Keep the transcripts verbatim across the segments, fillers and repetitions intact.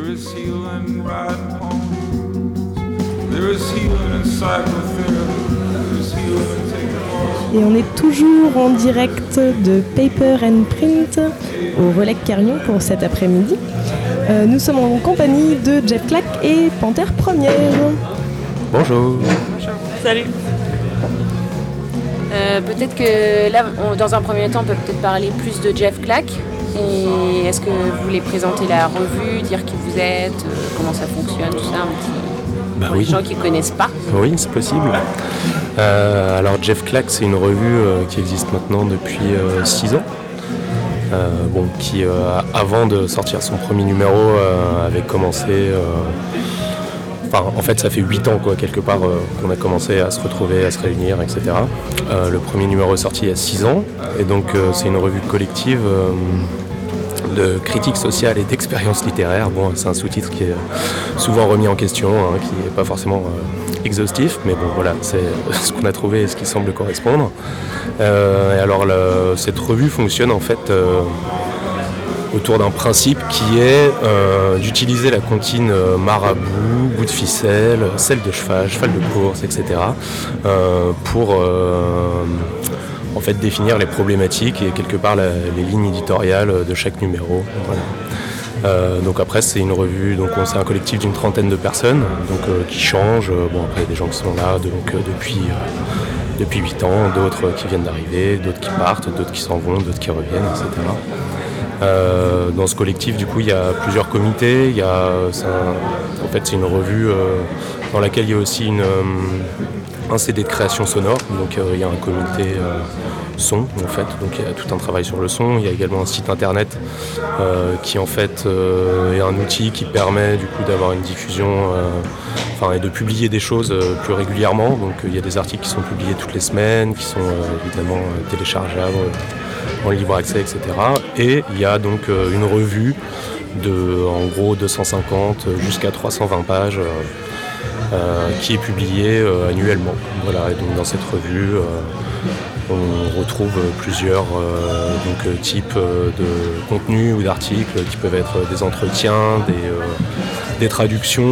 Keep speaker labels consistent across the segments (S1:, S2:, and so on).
S1: There is healing in riding ponies. There is healing in psychotherapy. There is healing in taking walks.
S2: Et on est toujours en direct de Paper and Print au Relais Carillon pour cet après-midi. Euh, nous sommes en compagnie de Jeff Clack et Panthère Première.
S3: Bonjour.
S4: Salut.
S5: Euh, peut-être que là, on, dans un premier temps, on peut peut-être parler plus de Jeff Clack. Et est-ce que vous voulez présenter la revue, dire qui vous êtes, euh, comment ça fonctionne, tout ça, un petit...
S3: Bah
S5: pour
S3: oui.
S5: les gens qui ne connaissent pas.
S3: Oui, c'est possible. Euh, alors Jeff Clack, c'est une revue euh, qui existe maintenant depuis six ans. Euh, bon, qui, euh, avant de sortir son premier numéro, euh, avait commencé... Euh, Enfin, en fait, ça fait huit ans, quoi, quelque part, euh, qu'on a commencé à se retrouver, à se réunir, et cetera. Euh, le premier numéro est sorti il y a six ans, et donc euh, c'est une revue collective euh, de critique sociale et d'expérience littéraire. Bon, c'est un sous-titre qui est souvent remis en question, hein, qui n'est pas forcément euh, exhaustif, mais bon, voilà, c'est ce qu'on a trouvé et ce qui semble correspondre. Euh, et alors, le, cette revue fonctionne en fait... Euh, autour d'un principe qui est euh, d'utiliser la comptine euh, marabout, bout de ficelle, selle de cheval, cheval de course, et cetera euh, pour euh, en fait définir les problématiques et quelque part la, les lignes éditoriales de chaque numéro. Voilà. Euh, donc après c'est une revue, donc on, c'est un collectif d'une trentaine de personnes donc, euh, qui changent. Bon après il y a des gens qui sont là donc, euh, depuis, euh, depuis huit ans, d'autres qui viennent d'arriver, d'autres qui partent, d'autres qui s'en vont, d'autres qui reviennent, et cetera. Euh, dans ce collectif, du coup, il y a plusieurs comités. Il y a, c'est un, en fait, c'est une revue euh, dans laquelle il y a aussi une, euh, un C D de création sonore. Donc, euh, il y a un comité euh, son, en fait. Donc, il y a tout un travail sur le son. Il y a également un site internet euh, qui, en fait, euh, est un outil qui permet, du coup, d'avoir une diffusion, euh, enfin, et de publier des choses euh, plus régulièrement. Donc, euh, il y a des articles qui sont publiés toutes les semaines, qui sont euh, évidemment euh, téléchargeables en libre accès, et cetera. Et il y a donc euh, une revue de, en gros, deux cent cinquante jusqu'à trois cent vingt pages euh, euh, qui est publiée euh, annuellement. Voilà, et donc dans cette revue, euh, on retrouve plusieurs euh, donc, euh, types euh, de contenus ou d'articles qui peuvent être des entretiens, des, euh, des traductions,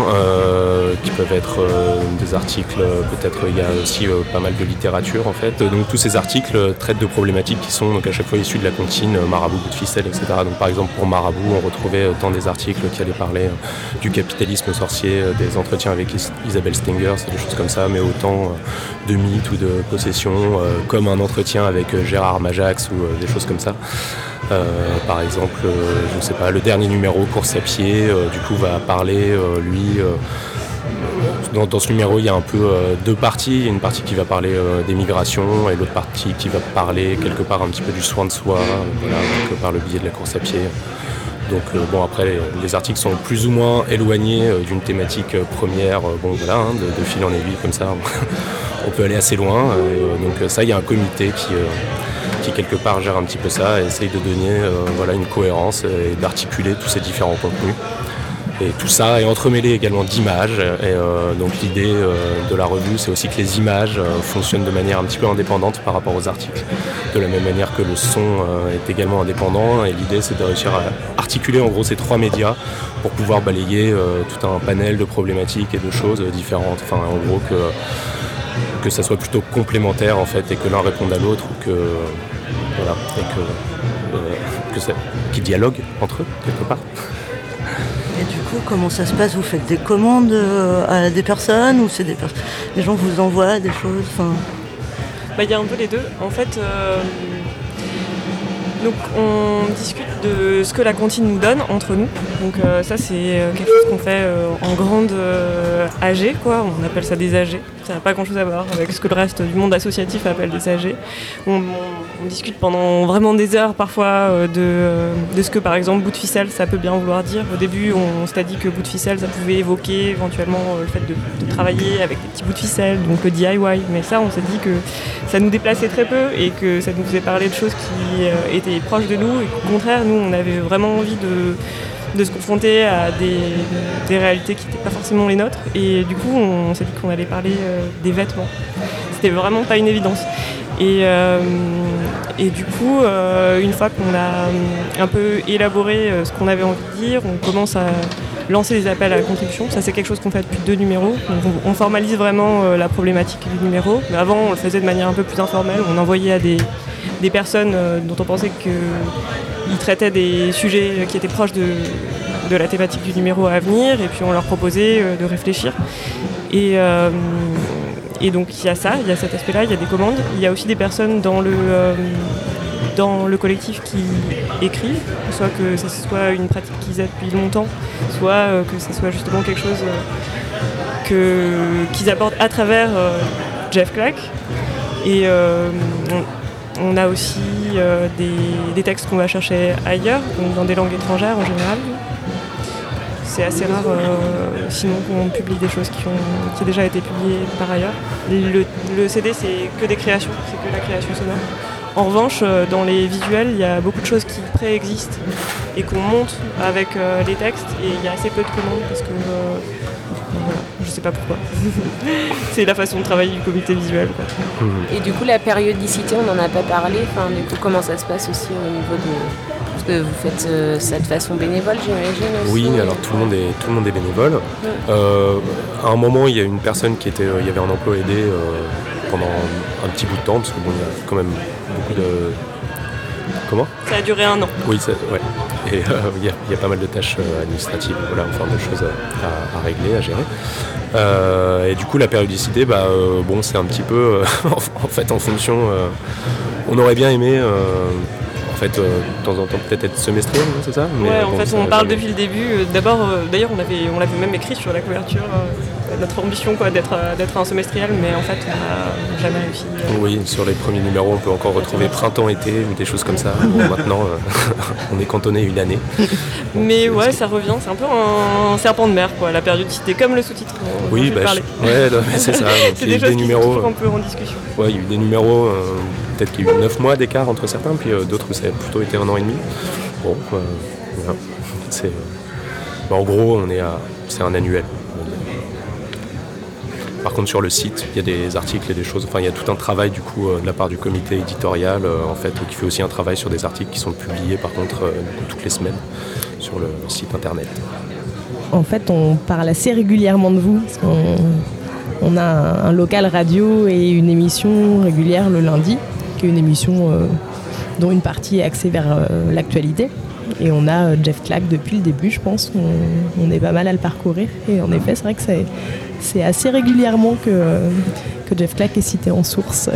S3: euh, qui peuvent être euh, des articles, peut-être il y a aussi euh, pas mal de littérature en fait. Donc tous ces articles traitent de problématiques qui sont donc, à chaque fois issues de la comptine Marabout, bout de ficelle, et cetera. Donc par exemple pour Marabout, on retrouvait euh, tant des articles qui allaient parler euh, du capitalisme sorcier, euh, des entretiens avec Is- Isabelle Stenger, c'est des choses comme ça, mais autant euh, de mythes ou de possessions, euh, comme un entretien avec euh, Gérard Majax ou euh, des choses comme ça. Euh, par exemple, euh, je ne sais pas, le dernier numéro, Course à pied, euh, du coup va parler, euh, lui, euh, dans, dans ce numéro il y a un peu euh, deux parties, il y a une partie qui va parler euh, des migrations et l'autre partie qui va parler quelque part un petit peu du soin de soi, euh, voilà, donc, euh, par le biais de la course à pied. Donc euh, bon après les, les articles sont plus ou moins éloignés euh, d'une thématique euh, première, euh, bon voilà, hein, de, de fil en aiguille comme ça, on peut aller assez loin, euh, donc euh, ça il y a un comité qui... Euh, qui quelque part gère un petit peu ça et essaye de donner euh, voilà, une cohérence et d'articuler tous ces différents contenus. Et tout ça est entremêlé également d'images. Et euh, donc l'idée euh, de la revue, c'est aussi que les images euh, fonctionnent de manière un petit peu indépendante par rapport aux articles. De la même manière que le son euh, est également indépendant. Et l'idée, c'est de réussir à articuler en gros ces trois médias pour pouvoir balayer euh, tout un panel de problématiques et de choses différentes. Enfin, en gros, que que ça soit plutôt complémentaire en fait et que l'un réponde à l'autre ou que voilà et que, euh, que ça, qu'ils dialoguent entre eux quelque part.
S4: Et du coup, comment ça se passe? Vous faites des commandes à des personnes ou c'est des personnes, les gens vous envoient des choses? Enfin,
S6: bah, y a un peu les deux. En fait, euh, donc on discute de ce que la comptine nous donne entre nous. Donc euh, ça c'est quelque chose qu'on fait euh, en grande euh, A G, quoi. On appelle ça des A G. Ça n'a pas grand chose à voir avec ce que le reste du monde associatif appelle des A G. On, on, on discute pendant vraiment des heures parfois euh, de, euh, de ce que par exemple bout de ficelle ça peut bien vouloir dire. Au début on, on s'est dit que bout de ficelle ça pouvait évoquer éventuellement euh, le fait de, de travailler avec des petits bouts de ficelle, donc le D I Y. Mais ça on s'est dit que ça nous déplaçait très peu et que ça nous faisait parler de choses qui euh, étaient proches de nous et qu'au contraire nous on avait vraiment envie de de se confronter à des, des réalités qui n'étaient pas forcément les nôtres et du coup on s'est dit qu'on allait parler euh, des vêtements. C'était vraiment pas une évidence. Et, euh, et du coup, euh, une fois qu'on a un peu élaboré ce qu'on avait envie de dire, on commence à lancer des appels à la contribution. Ça, c'est quelque chose qu'on fait depuis deux numéros. Donc, on, on formalise vraiment euh, la problématique du numéro. Mais avant, on le faisait de manière un peu plus informelle. On envoyait à des, des personnes euh, dont on pensait qu'ils traitaient des sujets qui étaient proches de, de la thématique du numéro à venir. Et puis, on leur proposait euh, de réfléchir. Et... Euh, Et donc il y a ça, il y a cet aspect-là, il y a des commandes. Il y a aussi des personnes dans le, euh, dans le collectif qui écrivent, soit que ce soit une pratique qu'ils aient depuis longtemps, soit euh, que ce soit justement quelque chose euh, que, qu'ils abordent à travers euh, Jeff Clack. Et euh, on, on a aussi euh, des, des textes qu'on va chercher ailleurs, donc dans des langues étrangères en général. C'est assez rare, euh, sinon qu'on publie des choses qui ont, qui ont déjà été publiées par ailleurs. Le, le C D, c'est que des créations, c'est que la création sonore. En revanche, dans les visuels, il y a beaucoup de choses qui préexistent et qu'on monte avec euh, les textes, et il y a assez peu de commandes parce que euh, voilà, je sais pas pourquoi. C'est la façon de travailler du comité visuel, quoi.
S5: Et du coup, la périodicité, on n'en a pas parlé. Enfin, du coup, comment ça se passe aussi au niveau de... Parce que vous faites euh, ça de façon bénévole, j'imagine aussi.
S3: Oui, alors tout le monde est, tout le monde est bénévole. Mmh. Euh, à un moment, il y a une personne qui était... Euh, il y avait un emploi aidé euh, pendant un petit bout de temps, parce que bon, il y a quand même beaucoup de... Comment ?
S6: Ça a duré un an.
S3: Oui, ça, ouais. Et il euh, y, y a pas mal de tâches euh, administratives, voilà, enfin de choses à, à régler, à gérer. Euh, et du coup, la périodicité, bah, euh, bon, c'est un petit peu, euh, en fait, en fonction. Euh, on aurait bien aimé, euh, en fait, euh, de temps en temps, peut-être être semestriel, c'est ça ?
S6: Mais, ouais, en
S3: bon,
S6: fait,
S3: ça
S6: on parle
S3: jamais...
S6: depuis le début. D'abord, euh, d'ailleurs, on avait, on l'avait même écrit sur la couverture. Euh, notre ambition, quoi, d'être, d'être un semestriel, mais en fait, on n'a jamais réussi. Euh...
S3: Oui, sur les premiers numéros, on peut encore retrouver printemps-été ou des choses comme ça. Bon, maintenant, euh, on est cantonné une année.
S6: Bon, mais ouais, ça revient. C'est un peu un serpent de mer, quoi, la périodicité, comme le sous-titre.
S3: Oui, bah, je... ouais, non, mais c'est ça.
S6: C'est des choses des qui numéros, sont toujours un peu en discussion.
S3: Ouais, il y a eu des numéros, euh, peut-être qu'il y a eu neuf mois d'écart entre certains, puis euh, d'autres où ça a plutôt été un an et demi. Bon, euh, voilà. C'est, bah, en gros, on est à, c'est un annuel. Par contre, sur le site, il y a des articles et des choses. Enfin, il y a tout un travail du coup euh, de la part du comité éditorial, euh, en fait, qui fait aussi un travail sur des articles qui sont publiés, par contre, euh, du coup, toutes les semaines sur le site internet.
S2: En fait, on parle assez régulièrement de vous. Parce qu'on, on a un, un local radio et une émission régulière le lundi, qui est une émission euh, dont une partie est axée vers euh, l'actualité. Et on a euh, Jeff Clack depuis le début, je pense. On, on est pas mal à le parcourir. Et en effet, c'est vrai que c'est, c'est assez régulièrement que, euh, que Jeff Clack est cité en source.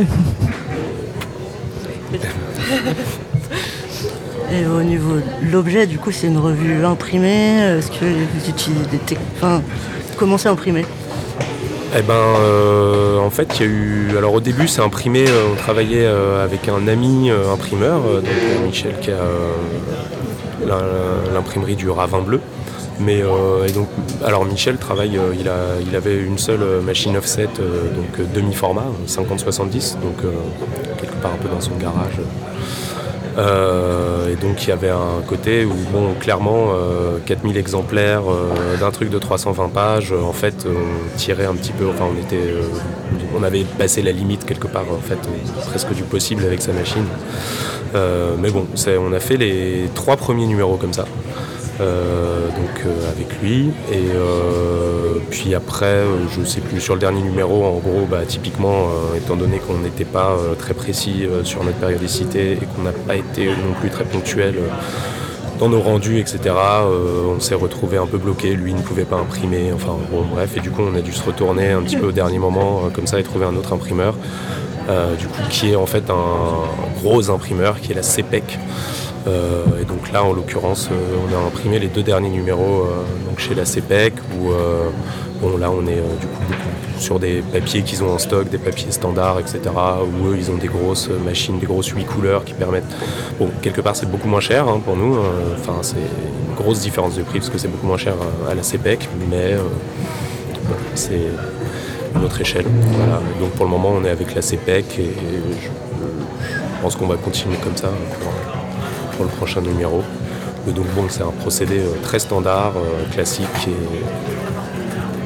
S4: Et au niveau de l'objet, du coup, c'est une revue imprimée. Est-ce que vous utilisez des techniques, enfin, comment c'est imprimé ?
S3: Eh ben, euh, en fait, il y a eu. Alors, au début, c'est imprimé. Euh, on travaillait euh, avec un ami euh, imprimeur, euh, donc euh, Michel, qui a euh, la, l'imprimerie du Ravin Bleu. Mais euh, et donc, alors Michel travaille. Euh, il a, il avait une seule machine offset, euh, donc euh, demi-format, cinquante soixante-dix, donc euh, quelque part un peu dans son garage. Euh, et donc il y avait un côté où bon clairement euh, quatre mille exemplaires euh, d'un truc de trois cent vingt pages, euh, en fait on tirait un petit peu, enfin on était euh, on avait passé la limite quelque part en fait euh, presque du possible avec sa machine. Euh, mais bon c'est, on a fait les trois premiers numéros comme ça. Euh, donc euh, avec lui et euh, puis après euh, je sais plus sur le dernier numéro en gros bah, typiquement euh, étant donné qu'on n'était pas euh, très précis euh, sur notre périodicité et qu'on n'a pas été non plus très ponctuel euh, dans nos rendus etc euh, on s'est retrouvé un peu bloqué, lui ne pouvait pas imprimer, enfin bon bref et du coup on a dû se retourner un petit peu au dernier moment euh, comme ça et trouver un autre imprimeur euh, du coup qui est en fait un gros imprimeur qui est la C P E C. Euh, et donc là en l'occurrence euh, on a imprimé les deux derniers numéros euh, donc chez la C P E C où euh, bon là on est euh, du coup beaucoup sur des papiers qu'ils ont en stock, des papiers standards etc où eux ils ont des grosses machines, des grosses huit couleurs qui permettent bon quelque part c'est beaucoup moins cher hein, pour nous enfin euh, c'est une grosse différence de prix parce que c'est beaucoup moins cher à la C P E C mais euh, bon, c'est une autre échelle voilà. Donc pour le moment on est avec la C P E C et, et je, je pense qu'on va continuer comme ça pour, pour le prochain numéro. Et donc bon, c'est un procédé euh, très standard, euh, classique et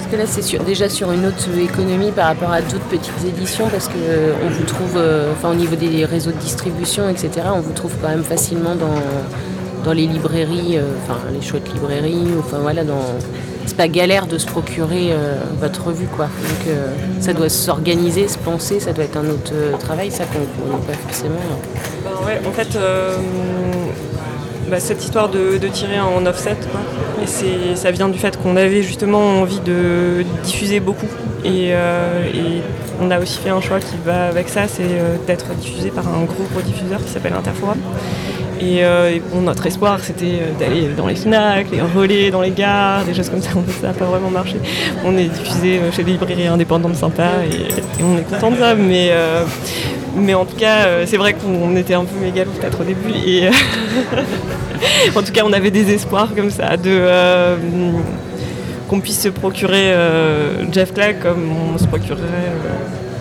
S5: que là, c'est sur, déjà sur une autre économie par rapport à d'autres petites éditions, parce que euh, on vous trouve, euh, enfin au niveau des réseaux de distribution, et cetera, on vous trouve quand même facilement dans, dans les librairies, euh, enfin les chouettes librairies, enfin voilà, dans... c'est pas galère de se procurer euh, votre revue, quoi. Donc euh, ça doit s'organiser, se penser, ça doit être un autre euh, travail, ça qu'on n'a pas forcément. Euh.
S6: Ben ouais, en fait, euh, bah, cette histoire de, de tirer en offset, quoi. Et c'est, ça vient du fait qu'on avait justement envie de diffuser beaucoup. Et, euh, et on a aussi fait un choix qui va avec ça, c'est euh, d'être diffusé par un gros gros diffuseur qui s'appelle Interforum. Et, euh, et bon, notre espoir, c'était d'aller dans les Fnac, les relais dans les gares, des choses comme ça. Ça n'a pas vraiment marché. On est diffusé chez des librairies indépendantes sympas et, et on est content de ça. Mais, euh, mais en tout cas, c'est vrai qu'on était un peu mégalo peut-être au début. Et en tout cas, on avait des espoirs comme ça de euh, qu'on puisse se procurer euh, Jeff Clack comme on se procurerait euh,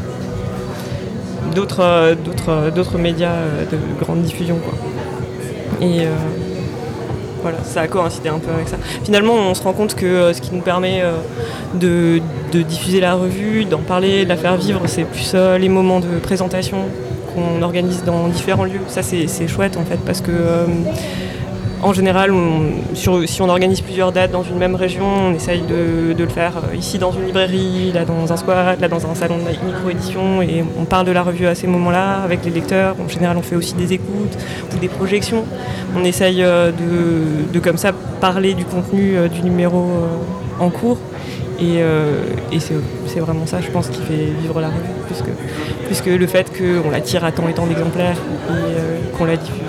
S6: d'autres, euh, d'autres, d'autres médias euh, de grande diffusion, quoi. Et euh, voilà, ça a coïncidé un peu avec ça. Finalement, on se rend compte que euh, ce qui nous permet euh, de, de diffuser la revue, d'en parler, de la faire vivre, c'est plus euh, les moments de présentation qu'on organise dans différents lieux. Ça, c'est, c'est chouette en fait, parce que euh, en général, on, sur, si on organise plusieurs dates dans une même région, on essaye de, de le faire ici dans une librairie, là dans un squat, là dans un salon de micro-édition, et on parle de la revue à ces moments-là avec les lecteurs. En général, on fait aussi des écoutes ou des projections. On essaye de, de comme ça parler du contenu du numéro en cours. Et, euh, et c'est, c'est vraiment ça, je pense, qui fait vivre la revue, puisque, puisque le fait qu'on la tire à tant et tant d'exemplaires et euh, qu'on la diffuse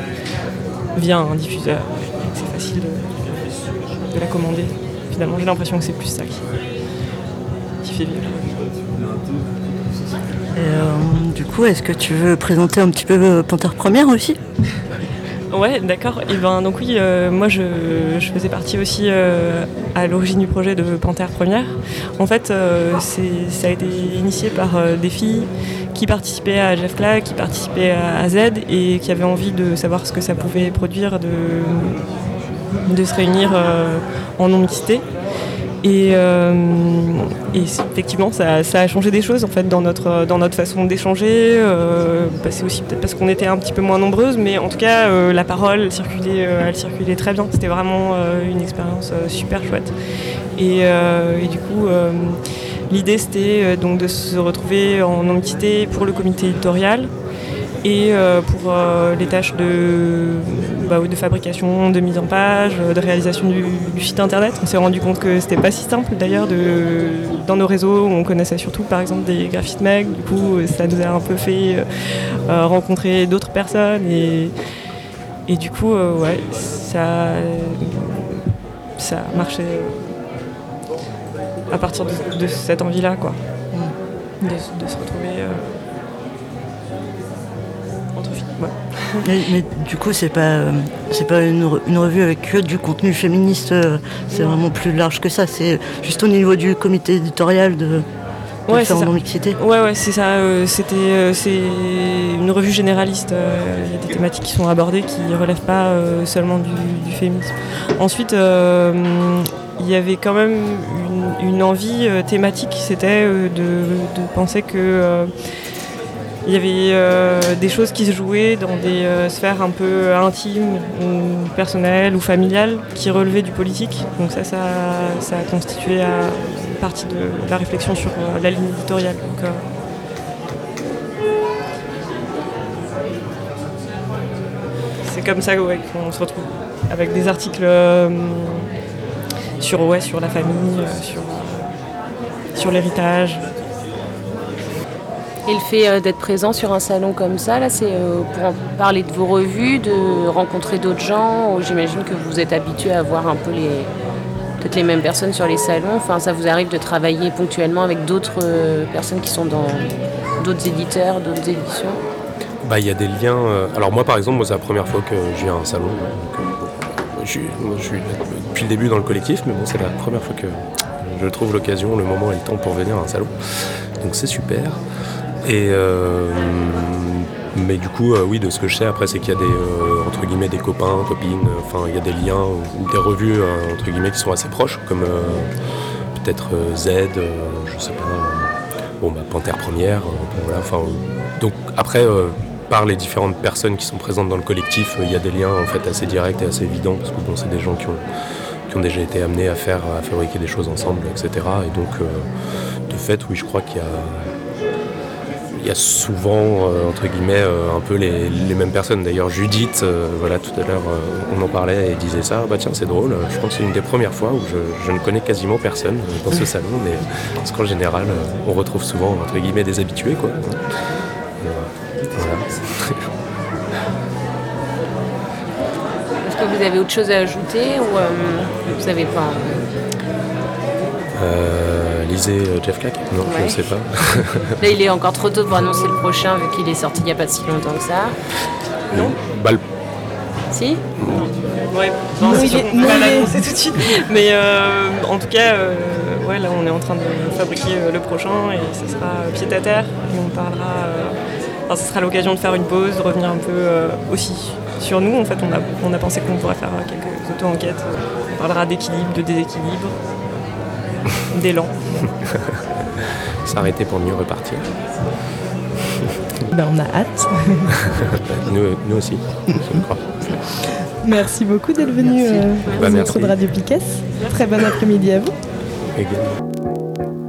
S6: via un diffuseur, c'est facile de, de la commander. Finalement, j'ai l'impression que c'est plus ça qui, qui fait vivre.
S4: Et euh, du coup, est-ce que tu veux présenter un petit peu Panthère Première aussi ?
S6: Ouais, d'accord. Et ben donc oui, euh, moi je, je faisais partie aussi euh, à l'origine du projet de Panthère Première. En fait, euh, c'est, ça a été initié par euh, des filles qui participaient à Jeff Clack, qui participaient à, à Z et qui avaient envie de savoir ce que ça pouvait produire de, de se réunir euh, en non-mixité. Et, euh, et effectivement, ça, ça a changé des choses en fait dans notre dans notre façon d'échanger. Euh, bah, c'est aussi peut-être parce qu'on était un petit peu moins nombreuses, mais en tout cas, euh, la parole elle circulait, euh, elle circulait très bien. C'était vraiment euh, une expérience euh, super chouette. Et, euh, et du coup, euh, l'idée c'était euh, donc de se retrouver en non-mixité pour le comité éditorial et euh, pour euh, les tâches de, bah, de fabrication, de mise en page, de réalisation du, du site internet. On s'est rendu compte que c'était pas si simple d'ailleurs de, dans nos réseaux, on connaissait surtout par exemple des graphistes mecs, du coup ça nous a un peu fait euh, rencontrer d'autres personnes et, et du coup euh, ouais, ça, ça a marché à partir de, de cette envie-là, quoi, de, de se retrouver euh, Ouais.
S4: Mais, mais du coup, c'est pas, euh, c'est pas une, re- une revue avec que du contenu féministe, euh, c'est non. Vraiment plus large que ça. C'est juste au niveau du comité éditorial de, de
S6: ouais,
S4: faire en non-mixité.
S6: Ouais, ouais, c'est ça. Euh, c'était, euh, c'est une revue généraliste. Il euh, y a des thématiques qui sont abordées qui ne relèvent pas euh, seulement du, du féminisme. Ensuite, il euh, y avait quand même une, une envie euh, thématique, c'était euh, de, de penser que euh, il y avait euh, des choses qui se jouaient dans des euh, sphères un peu intimes ou personnelles ou familiales qui relevaient du politique. Donc ça, ça, ça a constitué euh, une partie de la réflexion sur euh, la ligne éditoriale. Donc, euh, c'est comme ça ouais, qu'on se retrouve avec des articles euh, sur, ouais, sur la famille, euh, sur, euh, sur l'héritage.
S5: Et le fait euh, d'être présent sur un salon comme ça, là, c'est euh, pour en parler de vos revues, de rencontrer d'autres gens. Où j'imagine que vous êtes habitué à voir un peu les, peut-être les mêmes personnes sur les salons. Enfin, ça vous arrive de travailler ponctuellement avec d'autres euh, personnes qui sont dans d'autres éditeurs, d'autres éditions.
S3: Bah, il y a des liens. Euh... Alors moi, par exemple, moi, c'est la première fois que je viens à un salon. Donc, euh, bon, je, suis, moi, je suis depuis le début dans le collectif, mais bon, c'est la première fois que je trouve l'occasion, le moment et le temps pour venir à un salon. Donc c'est super. Et euh, mais du coup, euh, oui, de ce que je sais, après, c'est qu'il y a des euh, entre guillemets des copains, copines. Enfin, il y a des liens ou des revues euh, entre guillemets qui sont assez proches, comme euh, peut-être euh, Z, euh, je sais pas, euh, bon, bah, Panthère Première, euh, bon, voilà, enfin, euh, donc après, euh, par les différentes personnes qui sont présentes dans le collectif, il euh, y a des liens en fait assez directs et assez évidents, parce que bon, c'est des gens qui ont, qui ont déjà été amenés à faire, à fabriquer des choses ensemble, et cetera. Et donc, euh, de fait, oui, je crois qu'il y a Il y a souvent, euh, entre guillemets, euh, un peu les, les mêmes personnes. D'ailleurs, Judith, euh, voilà, tout à l'heure, euh, on en parlait et disait ça. Bah tiens, c'est drôle. Je pense que c'est une des premières fois où je, je ne connais quasiment personne dans ce salon, mais parce qu'en général, euh, on retrouve souvent, entre guillemets, des habitués, quoi. Et, euh, voilà.
S5: Est-ce que vous avez autre chose à ajouter ou euh, vous avez pas
S3: Euh, lisez euh, Jeff Clack ? Non,
S5: Ouais.
S3: je ne sais pas.
S5: Là, il est encore trop tôt pour annoncer le prochain, vu qu'il est sorti il n'y a pas si longtemps que ça.
S3: Non bah, le-
S5: Si ?
S6: Ouais,
S2: Non,
S6: non, c'est
S2: il
S6: sûr
S2: est-
S6: qu'on peut
S2: non,
S6: pas
S2: il est-
S6: l'annoncer tout de suite. Mais euh, en tout cas, euh, ouais, là, on est en train de fabriquer euh, le prochain et ce sera euh, pied à terre. Et on parlera. Euh, enfin, ce sera l'occasion de faire une pause, de revenir un peu euh, aussi sur nous. En fait, on a, on a pensé qu'on pourrait faire euh, quelques auto-enquêtes. On parlera d'équilibre, de déséquilibre, d'élan.
S3: S'arrêter pour mieux repartir.
S2: Ben, on a hâte.
S3: nous, nous aussi, je crois.
S2: Merci beaucoup d'être venu
S3: Merci.
S2: euh,
S3: Bah,
S2: au
S3: merci.
S2: micro de Radio Piquet. Très bon après-midi à vous.
S3: Également.